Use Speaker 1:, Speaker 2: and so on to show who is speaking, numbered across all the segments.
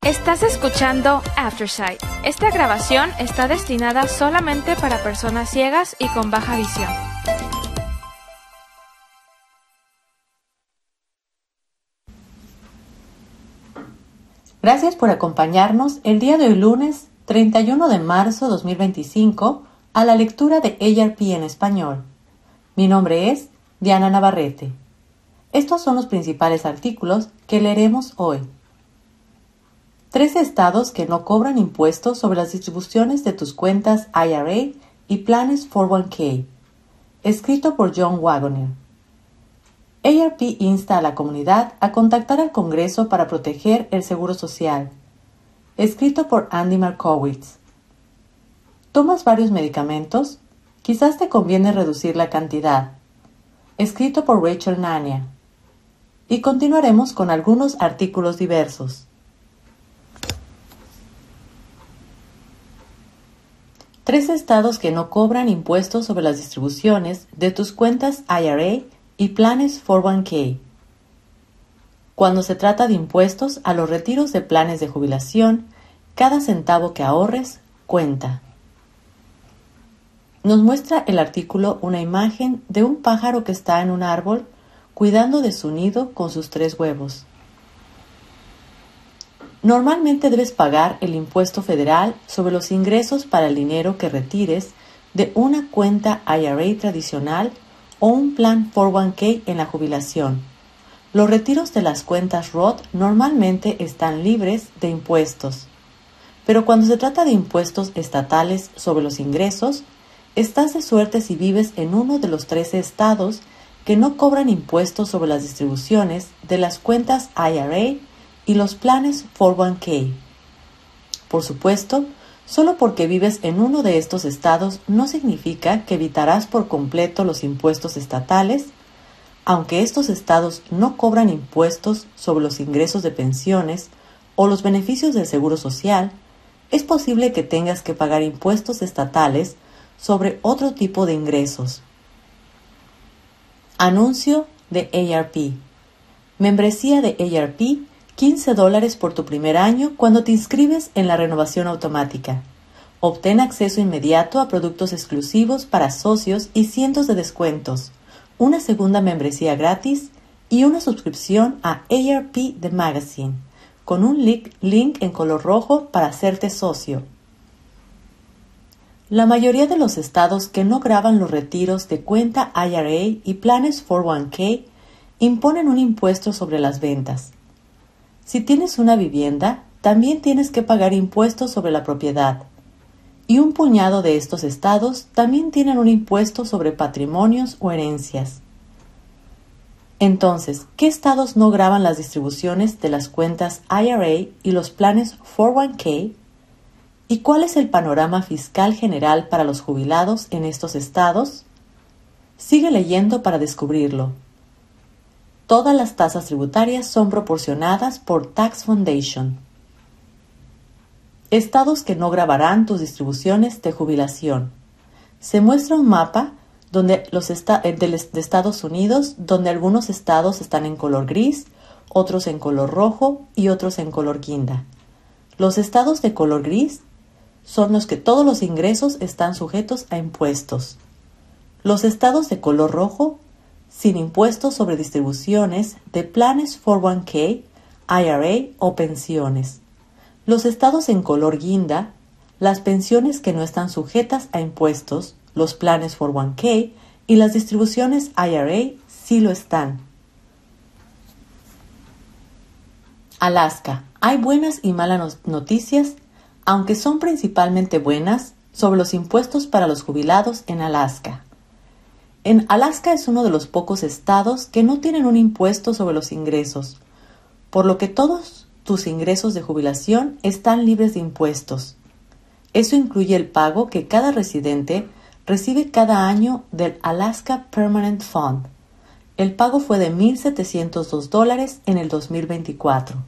Speaker 1: Estás escuchando Aftersight. Esta grabación está destinada solamente para personas ciegas y con baja visión.
Speaker 2: Gracias por acompañarnos el día de hoy lunes 31 de marzo 2025 a la lectura de ARP en español. Mi nombre es Diana Navarrete. Estos son los principales artículos que leeremos hoy. 13 estados que no cobran impuestos sobre las distribuciones de tus cuentas IRA y planes 401k. Escrito por John Wagoner. ARP insta a la comunidad a contactar al Congreso para proteger el Seguro Social. Escrito por Andy Markowitz. ¿Tomas varios medicamentos? Quizás te conviene reducir la cantidad. Escrito por Rachel Nania. Y continuaremos con algunos artículos diversos. 13 estados que no cobran impuestos sobre las distribuciones de tus cuentas IRA y planes 401k. Cuando se trata de impuestos a los retiros de planes de jubilación, cada centavo que ahorres cuenta. Nos muestra el artículo una imagen de un pájaro que está en un árbol cuidando de su nido con sus 3 huevos. Normalmente debes pagar el impuesto federal sobre los ingresos para el dinero que retires de una cuenta IRA tradicional o un plan 401k en la jubilación. Los retiros de las cuentas Roth normalmente están libres de impuestos. Pero cuando se trata de impuestos estatales sobre los ingresos, estás de suerte si vives en uno de los 13 estados que no cobran impuestos sobre las distribuciones de las cuentas IRA y los planes 401k. Por supuesto, solo porque vives en uno de estos estados no significa que evitarás por completo los impuestos estatales. Aunque estos estados no cobran impuestos sobre los ingresos de pensiones o los beneficios del Seguro Social, es posible que tengas que pagar impuestos estatales sobre otro tipo de ingresos. Anuncio de ARP. Membresía de ARP, $15 por tu primer año cuando te inscribes en la renovación automática. Obtén acceso inmediato a productos exclusivos para socios y cientos de descuentos, una segunda membresía gratis y una suscripción a ARP The Magazine, con un link en color rojo para hacerte socio. La mayoría de los estados que no graban los retiros de cuenta IRA y planes 401k imponen un impuesto sobre las ventas. Si tienes una vivienda, también tienes que pagar impuestos sobre la propiedad. Y un puñado de estos estados también tienen un impuesto sobre patrimonios o herencias. Entonces, ¿qué estados no graban las distribuciones de las cuentas IRA y los planes 401k? ¿Y cuál es el panorama fiscal general para los jubilados en estos estados? Sigue leyendo para descubrirlo. Todas las tasas tributarias son proporcionadas por Tax Foundation. Estados que no grabarán tus distribuciones de jubilación. Se muestra un mapa de Estados Unidos, donde algunos estados están en color gris, otros en color rojo y otros en color guinda. Los estados de color gris son los que todos los ingresos están sujetos a impuestos. Los estados de color rojo, sin impuestos sobre distribuciones de planes 401k, IRA o pensiones. Los estados en color guinda, las pensiones que no están sujetas a impuestos, los planes 401k y las distribuciones IRA sí lo están. Alaska. Hay buenas y malas noticias, aunque son principalmente buenas, sobre los impuestos para los jubilados en Alaska. Alaska es uno de los pocos estados que no tienen un impuesto sobre los ingresos, por lo que todos tus ingresos de jubilación están libres de impuestos. Eso incluye el pago que cada residente recibe cada año del Alaska Permanent Fund. El pago fue de $1,702 en el 2024.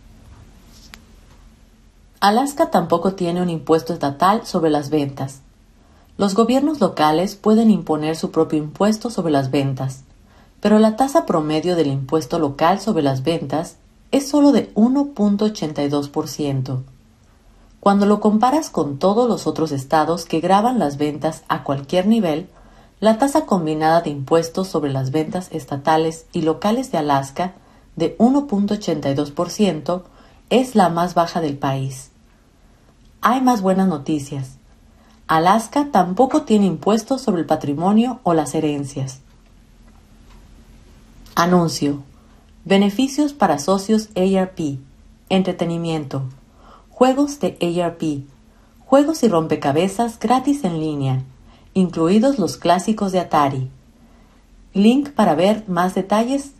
Speaker 2: Alaska tampoco tiene un impuesto estatal sobre las ventas. Los gobiernos locales pueden imponer su propio impuesto sobre las ventas, pero la tasa promedio del impuesto local sobre las ventas es solo de 1.82%. Cuando lo comparas con todos los otros estados que gravan las ventas a cualquier nivel, la tasa combinada de impuestos sobre las ventas estatales y locales de Alaska, de 1.82%, es la más baja del país. Hay más buenas noticias. Alaska tampoco tiene impuestos sobre el patrimonio o las herencias. Anuncio. Beneficios para socios ARP. Entretenimiento. Juegos de ARP. Juegos y rompecabezas gratis en línea, incluidos los clásicos de Atari. Link para ver más detalles.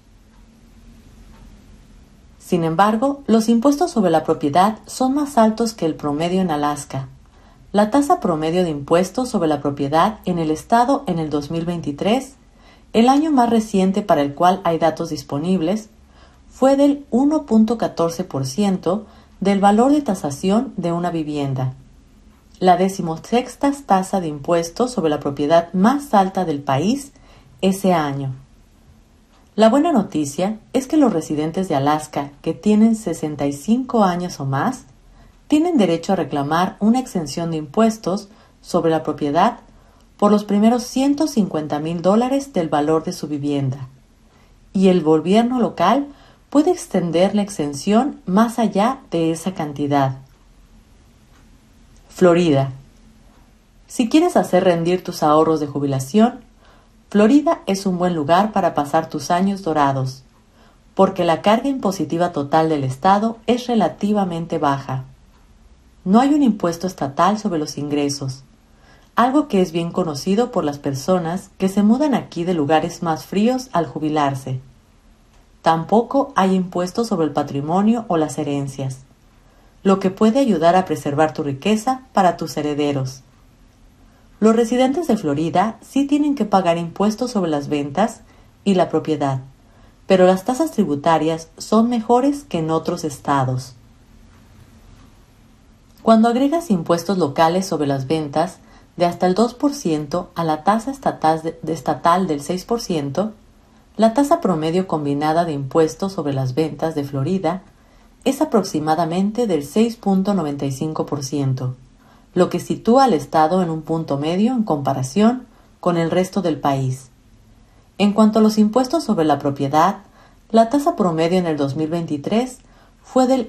Speaker 2: Sin embargo, los impuestos sobre la propiedad son más altos que el promedio en Alaska. La tasa promedio de impuestos sobre la propiedad en el estado en el 2023, el año más reciente para el cual hay datos disponibles, fue del 1.14% del valor de tasación de una vivienda, la 16ª tasa de impuestos sobre la propiedad más alta del país ese año. La buena noticia es que los residentes de Alaska que tienen 65 años o más tienen derecho a reclamar una exención de impuestos sobre la propiedad por los primeros $150,000 del valor de su vivienda, y el gobierno local puede extender la exención más allá de esa cantidad. Florida. Si quieres hacer rendir tus ahorros de jubilación, Florida es un buen lugar para pasar tus años dorados, porque la carga impositiva total del estado es relativamente baja. No hay un impuesto estatal sobre los ingresos, algo que es bien conocido por las personas que se mudan aquí de lugares más fríos al jubilarse. Tampoco hay impuestos sobre el patrimonio o las herencias, lo que puede ayudar a preservar tu riqueza para tus herederos. Los residentes de Florida sí tienen que pagar impuestos sobre las ventas y la propiedad, pero las tasas tributarias son mejores que en otros estados. Cuando agregas impuestos locales sobre las ventas de hasta el 2% a la tasa estatal del 6%, la tasa promedio combinada de impuestos sobre las ventas de Florida es aproximadamente del 6.95%, lo que sitúa al estado en un punto medio en comparación con el resto del país. En cuanto a los impuestos sobre la propiedad, la tasa promedio en el 2023 fue del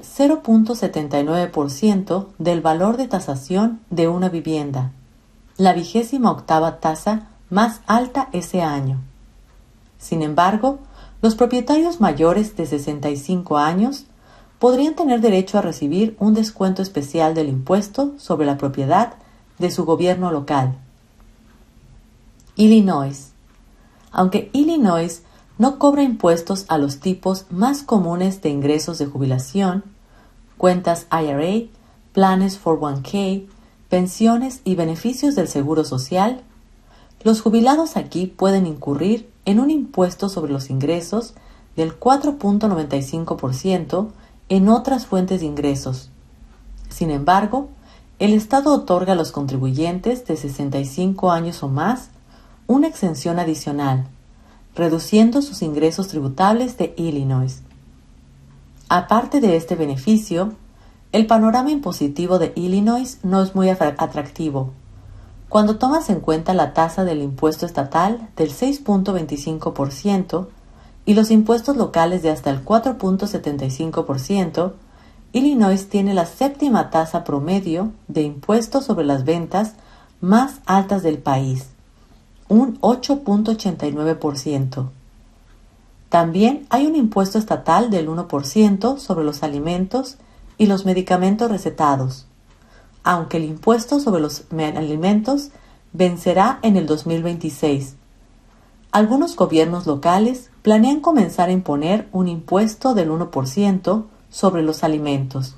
Speaker 2: 0.79% del valor de tasación de una vivienda, la 28ª tasa más alta ese año. Sin embargo, los propietarios mayores de 65 años podrían tener derecho a recibir un descuento especial del impuesto sobre la propiedad de su gobierno local. Illinois. Aunque Illinois no cobra impuestos a los tipos más comunes de ingresos de jubilación, cuentas IRA, planes 401k, pensiones y beneficios del seguro social, los jubilados aquí pueden incurrir en un impuesto sobre los ingresos del 4.95% en otras fuentes de ingresos. Sin embargo, el Estado otorga a los contribuyentes de 65 años o más una exención adicional, reduciendo sus ingresos tributables de Illinois. Aparte de este beneficio, el panorama impositivo de Illinois no es muy atractivo. Cuando tomas en cuenta la tasa del impuesto estatal del 6.25% y los impuestos locales de hasta el 4.75%, Illinois tiene la 7ª tasa promedio de impuestos sobre las ventas más altas del país, un 8.89%. También hay un impuesto estatal del 1% sobre los alimentos y los medicamentos recetados, aunque el impuesto sobre los alimentos vencerá en el 2026. Algunos gobiernos locales planean comenzar a imponer un impuesto del 1% sobre los alimentos.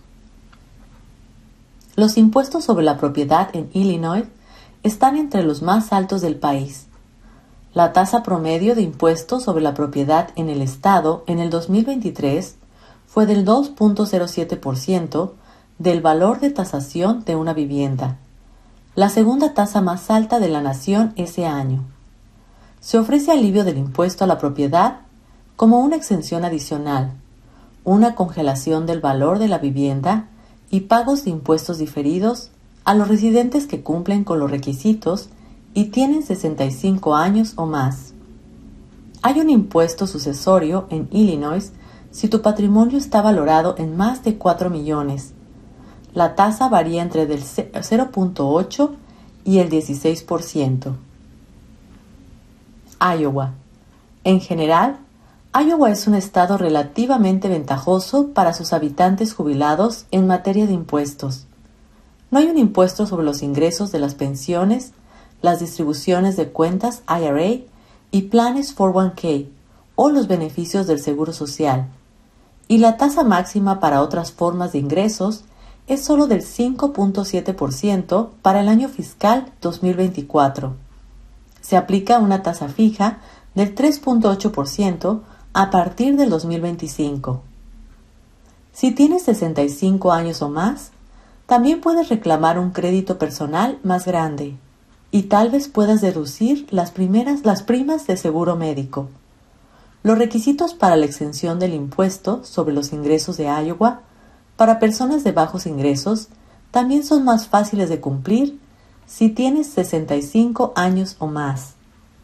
Speaker 2: Los impuestos sobre la propiedad en Illinois están entre los más altos del país. La tasa promedio de impuestos sobre la propiedad en el estado en el 2023 fue del 2.07% del valor de tasación de una vivienda, la segunda tasa más alta de la nación ese año. Se ofrece alivio del impuesto a la propiedad como una exención adicional, una congelación del valor de la vivienda y pagos de impuestos diferidos a los residentes que cumplen con los requisitos y tienen 65 años o más. Hay un impuesto sucesorio en Illinois si tu patrimonio está valorado en más de 4 millones. La tasa varía entre el 0.8 y el 16%. Iowa. En general, Iowa es un estado relativamente ventajoso para sus habitantes jubilados en materia de impuestos. No hay un impuesto sobre los ingresos de las pensiones, las distribuciones de cuentas IRA y planes 401k o los beneficios del seguro social. Y la tasa máxima para otras formas de ingresos es solo del 5.7% para el año fiscal 2024. Se aplica una tasa fija del 3.8% a partir del 2025. Si tienes 65 años o más, también puedes reclamar un crédito personal más grande y tal vez puedas deducir las primas de seguro médico. Los requisitos para la exención del impuesto sobre los ingresos de Iowa para personas de bajos ingresos también son más fáciles de cumplir si tienes 65 años o más.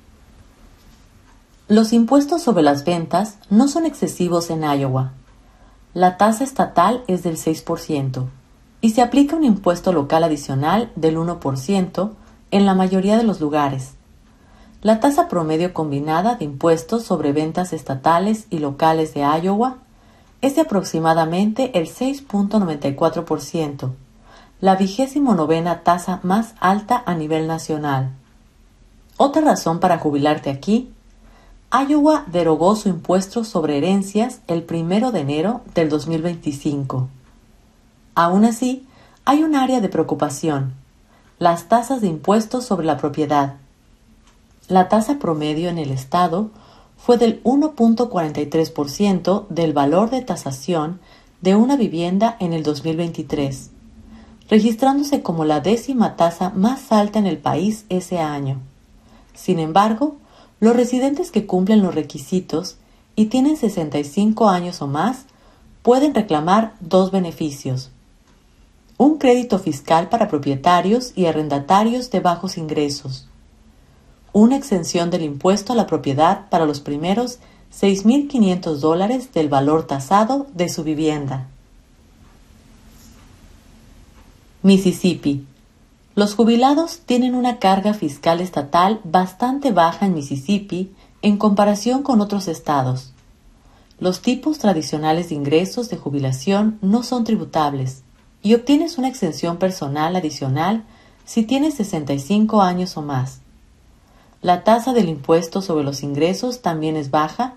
Speaker 2: Los impuestos sobre las ventas no son excesivos en Iowa. La tasa estatal es del 6% y se aplica un impuesto local adicional del 1% en la mayoría de los lugares. La tasa promedio combinada de impuestos sobre ventas estatales y locales de Iowa es de aproximadamente el 6.94%, la 29ª tasa más alta a nivel nacional. Otra razón para jubilarte aquí: Iowa derogó su impuesto sobre herencias el 1 de enero del 2025. Aún así, hay un área de preocupación: las tasas de impuestos sobre la propiedad. La tasa promedio en el estado fue del 1.43% del valor de tasación de una vivienda en el 2023, registrándose como la 10ª tasa más alta en el país ese año. Sin embargo, los residentes que cumplen los requisitos y tienen 65 años o más pueden reclamar dos beneficios: un crédito fiscal para propietarios y arrendatarios de bajos ingresos, una exención del impuesto a la propiedad para los primeros $6,500 del valor tasado de su vivienda. Mississippi. Los jubilados tienen una carga fiscal estatal bastante baja en Mississippi en comparación con otros estados. Los tipos tradicionales de ingresos de jubilación no son tributables y obtienes una exención personal adicional si tienes 65 años o más. La tasa del impuesto sobre los ingresos también es baja,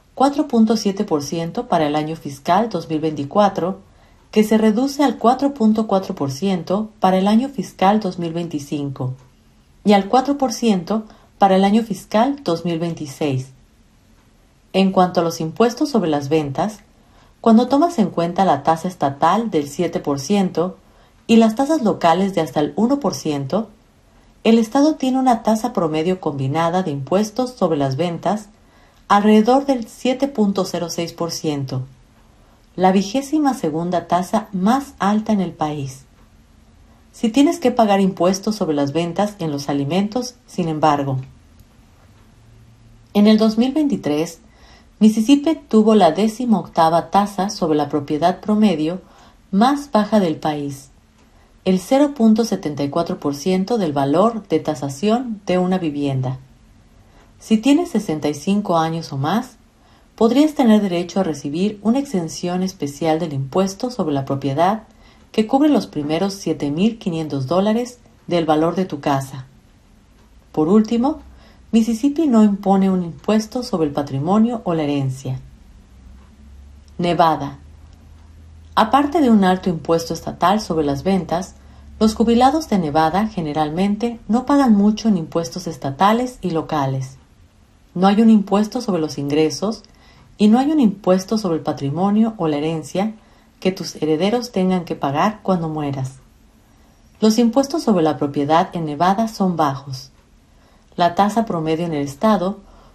Speaker 2: 4.7% para el año fiscal 2024, que se reduce al 4.4% para el año fiscal 2025 y al 4% para el año fiscal 2026. En cuanto a los impuestos sobre las ventas, cuando tomas en cuenta la tasa estatal del 7% y las tasas locales de hasta el 1%, el estado tiene una tasa promedio combinada de impuestos sobre las ventas alrededor del 7.06%, la 22ª tasa más alta en el país. Si tienes que pagar impuestos sobre las ventas en los alimentos, sin embargo. En el 2023, Mississippi tuvo la 18ª tasa sobre la propiedad promedio más baja del país, el 0.74% del valor de tasación de una vivienda. Si tienes 65 años o más, podrías tener derecho a recibir una exención especial del impuesto sobre la propiedad que cubre los primeros $7,500 del valor de tu casa. Por último, Mississippi no impone un impuesto sobre el patrimonio o la herencia. Nevada. Aparte de un alto impuesto estatal sobre las ventas, los jubilados de Nevada generalmente no pagan mucho en impuestos estatales y locales. No hay un impuesto sobre los ingresos y no hay un impuesto sobre el patrimonio o la herencia que tus herederos tengan que pagar cuando mueras. Los impuestos sobre la propiedad en Nevada son bajos. La tasa promedio en el estado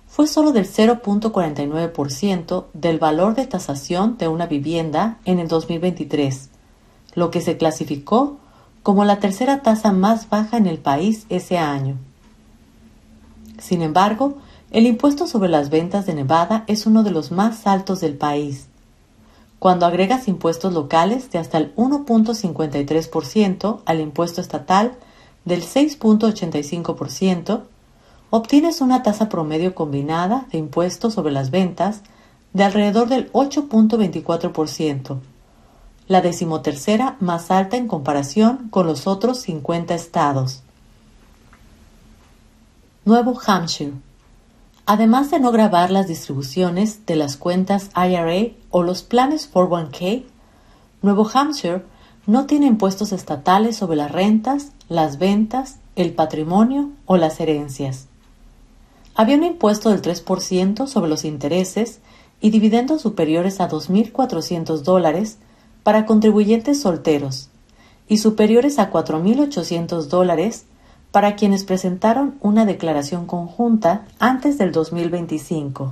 Speaker 2: fue solo del 0.49% del valor de tasación de una vivienda en el 2023, lo que se clasificó como la tercera tasa más baja en el país ese año. Sin embargo, el impuesto sobre las ventas de Nevada es uno de los más altos del país. Cuando agregas impuestos locales de hasta el 1.53% al impuesto estatal del 6.85%, obtienes una tasa promedio combinada de impuestos sobre las ventas de alrededor del 8.24%, la decimotercera más alta en comparación con los otros 50 estados. Nuevo Hampshire. Además de no gravar las distribuciones de las cuentas IRA o los planes 401k, Nuevo Hampshire no tiene impuestos estatales sobre las rentas, las ventas, el patrimonio o las herencias. Había un impuesto del 3% sobre los intereses y dividendos superiores a $2.400 para contribuyentes solteros y superiores a $4.800 para quienes presentaron una declaración conjunta antes del 2025.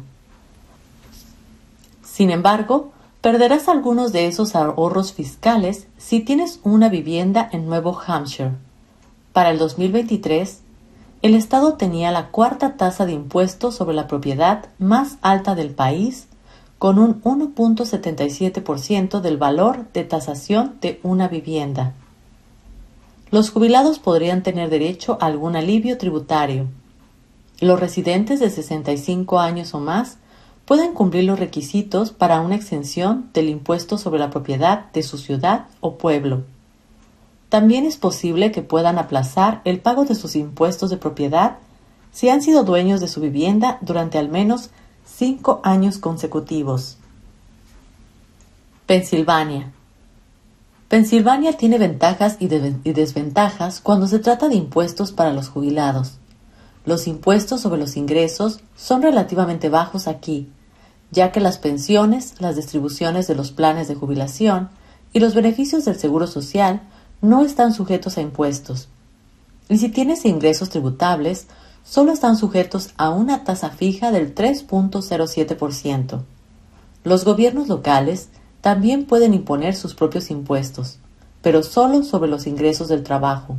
Speaker 2: Sin embargo, perderás algunos de esos ahorros fiscales si tienes una vivienda en Nuevo Hampshire. Para el 2023, el estado tenía la cuarta tasa de impuestos sobre la propiedad más alta del país, con un 1.77% del valor de tasación de una vivienda. Los jubilados podrían tener derecho a algún alivio tributario. Los residentes de 65 años o más pueden cumplir los requisitos para una exención del impuesto sobre la propiedad de su ciudad o pueblo. También es posible que puedan aplazar el pago de sus impuestos de propiedad si han sido dueños de su vivienda durante al menos 5 años consecutivos. Pensilvania. Pensilvania tiene ventajas y desventajas cuando se trata de impuestos para los jubilados. Los impuestos sobre los ingresos son relativamente bajos aquí, ya que las pensiones, las distribuciones de los planes de jubilación y los beneficios del seguro social no están sujetos a impuestos. Y si tienes ingresos tributables, solo están sujetos a una tasa fija del 3.07%. Los gobiernos locales también pueden imponer sus propios impuestos, pero solo sobre los ingresos del trabajo.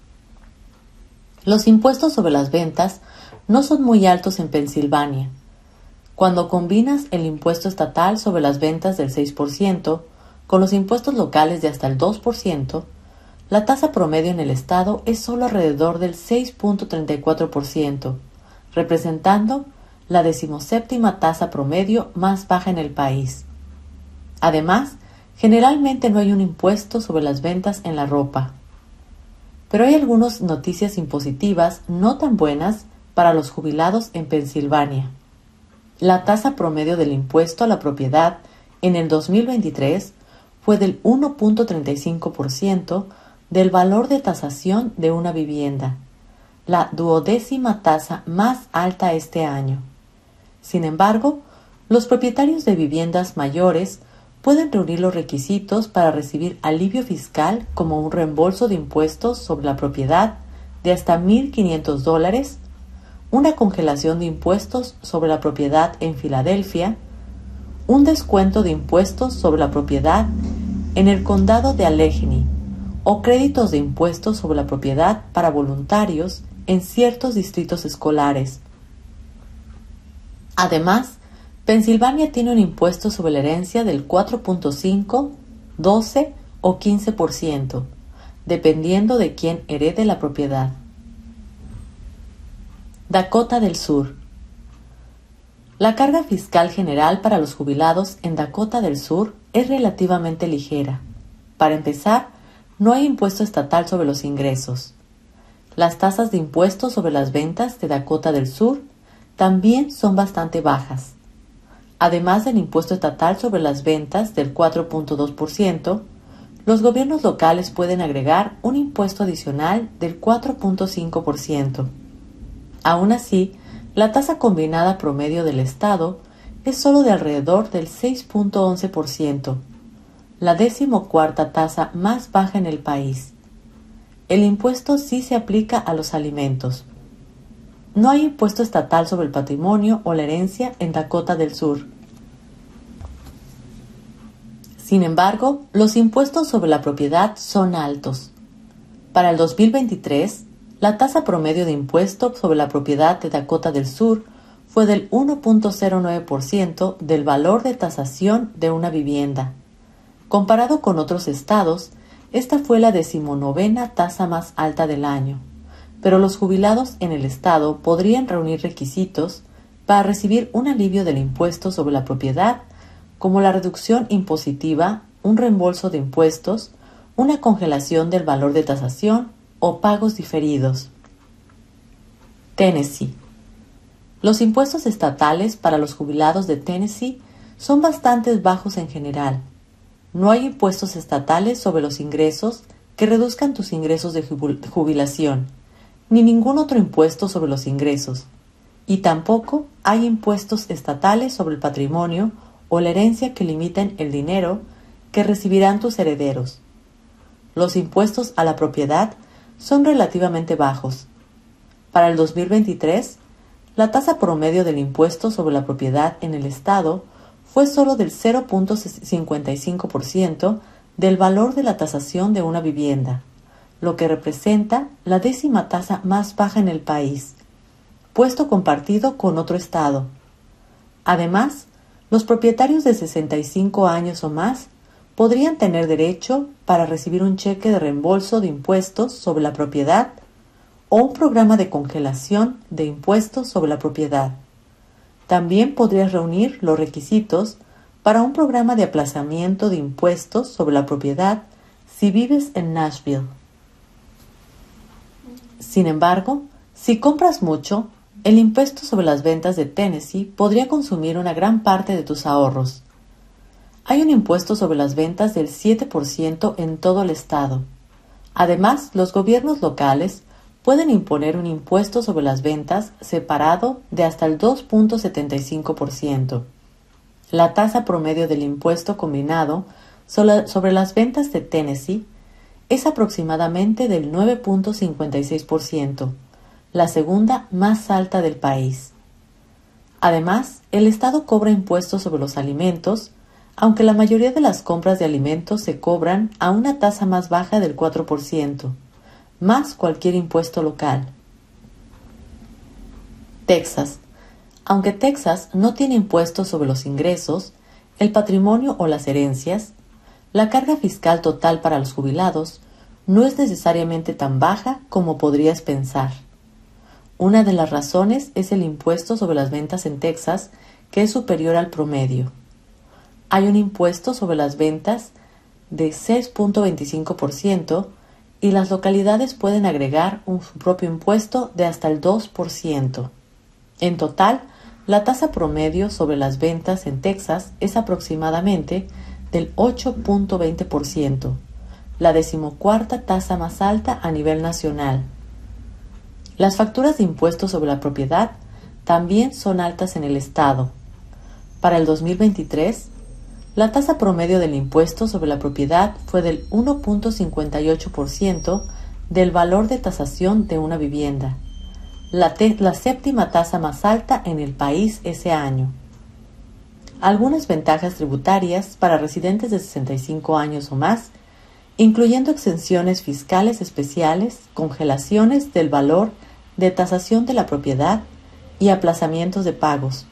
Speaker 2: Los impuestos sobre las ventas no son muy altos en Pensilvania. Cuando combinas el impuesto estatal sobre las ventas del 6% con los impuestos locales de hasta el 2%, la tasa promedio en el estado es solo alrededor del 6.34%, representando la 17ª tasa promedio más baja en el país. Además, generalmente no hay un impuesto sobre las ventas en la ropa. Pero hay algunas noticias impositivas no tan buenas para los jubilados en Pensilvania. La tasa promedio del impuesto a la propiedad en el 2023 fue del 1.35% del valor de tasación de una vivienda, la 12ª tasa más alta este año. Sin embargo, los propietarios de viviendas mayores pueden reunir los requisitos para recibir alivio fiscal como un reembolso de impuestos sobre la propiedad de hasta $1.500, una congelación de impuestos sobre la propiedad en Filadelfia, un descuento de impuestos sobre la propiedad en el condado de Allegheny o créditos de impuestos sobre la propiedad para voluntarios en ciertos distritos escolares. Además, Pensilvania tiene un impuesto sobre la herencia del 4.5, 12 o 15%, dependiendo de quién herede la propiedad. Dakota del Sur. La carga fiscal general para los jubilados en Dakota del Sur es relativamente ligera. Para empezar, no hay impuesto estatal sobre los ingresos. Las tasas de impuestos sobre las ventas de Dakota del Sur también son bastante bajas. Además del impuesto estatal sobre las ventas del 4.2%, los gobiernos locales pueden agregar un impuesto adicional del 4.5%. Aún así, la tasa combinada promedio del estado es solo de alrededor del 6.11%, la 14ª tasa más baja en el país. El impuesto sí se aplica a los alimentos. no hay impuesto estatal sobre el patrimonio o la herencia en Dakota del Sur. Sin embargo, los impuestos sobre la propiedad son altos. Para el 2023, la tasa promedio de impuesto sobre la propiedad de Dakota del Sur fue del 1.09% del valor de tasación de una vivienda. Comparado con otros estados, esta fue la 19ª tasa más alta del año, pero los jubilados en el estado podrían reunir requisitos para recibir un alivio del impuesto sobre la propiedad, como la reducción impositiva, un reembolso de impuestos, una congelación del valor de tasación o pagos diferidos. Tennessee. Los impuestos estatales para los jubilados de Tennessee son bastante bajos en general. No hay impuestos estatales sobre los ingresos que reduzcan tus ingresos de jubilación, ni ningún otro impuesto sobre los ingresos, y tampoco hay impuestos estatales sobre el patrimonio o la herencia que limiten el dinero que recibirán tus herederos. Los impuestos a la propiedad son relativamente bajos. Para el 2023, la tasa promedio del impuesto sobre la propiedad en el estado fue solo del 0.55% del valor de la tasación de una vivienda, lo que representa la 10ª tasa más baja en el país, puesto compartido con otro estado. Además, los propietarios de 65 años o más podrían tener derecho para recibir un cheque de reembolso de impuestos sobre la propiedad o un programa de congelación de impuestos sobre la propiedad. También podrías reunir los requisitos para un programa de aplazamiento de impuestos sobre la propiedad si vives en Nashville. Sin embargo, si compras mucho, el impuesto sobre las ventas de Tennessee podría consumir una gran parte de tus ahorros. Hay un impuesto sobre las ventas del 7% en todo el estado. Además, los gobiernos locales pueden imponer un impuesto sobre las ventas separado de hasta el 2.75%. La tasa promedio del impuesto combinado sobre las ventas de Tennessee es aproximadamente del 9.56%, la segunda más alta del país. Además, el estado cobra impuestos sobre los alimentos, aunque la mayoría de las compras de alimentos se cobran a una tasa más baja del 4%, más cualquier impuesto local. Texas. Aunque Texas no tiene impuestos sobre los ingresos, el patrimonio o las herencias, la carga fiscal total para los jubilados no es necesariamente tan baja como podrías pensar. Una de las razones es el impuesto sobre las ventas en Texas, que es superior al promedio. Hay un impuesto sobre las ventas de 6.25% y las localidades pueden agregar su propio impuesto de hasta el 2%. En total, la tasa promedio sobre las ventas en Texas es aproximadamente del 8.20%, la 14ª tasa más alta a nivel nacional. Las facturas de impuestos sobre la propiedad también son altas en el estado. Para el 2023, la tasa promedio del impuesto sobre la propiedad fue del 1.58% del valor de tasación de una vivienda, la 7ª tasa más alta en el país ese año. Algunas ventajas tributarias para residentes de 65 años o más, incluyendo exenciones fiscales especiales, congelaciones del valor de tasación de la propiedad y aplazamientos de pagos.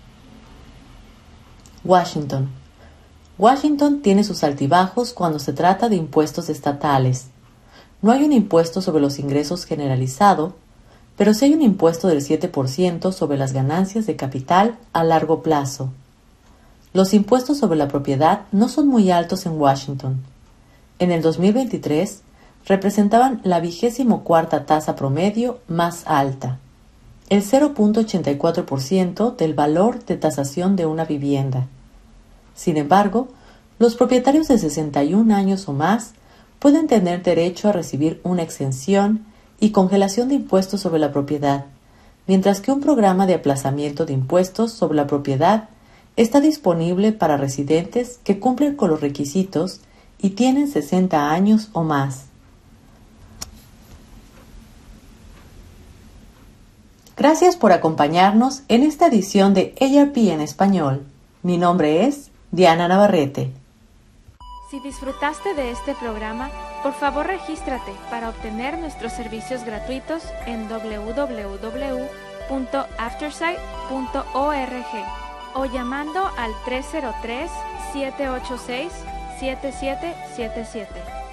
Speaker 2: Washington. Washington tiene sus altibajos cuando se trata de impuestos estatales. No hay un impuesto sobre los ingresos generalizado, pero sí hay un impuesto del 7% sobre las ganancias de capital a largo plazo. Los impuestos sobre la propiedad no son muy altos en Washington. En el 2023, representaban la 24ª tasa promedio más alta, el 0.84% del valor de tasación de una vivienda. Sin embargo, los propietarios de 61 años o más pueden tener derecho a recibir una exención y congelación de impuestos sobre la propiedad, mientras que un programa de aplazamiento de impuestos sobre la propiedad está disponible para residentes que cumplen con los requisitos y tienen 60 años o más. Gracias por acompañarnos en esta edición de ARP en español. Mi nombre es Diana Navarrete.
Speaker 1: Si disfrutaste de este programa, por favor regístrate para obtener nuestros servicios gratuitos en www.aftersight.org o llamando al 303-786-7777.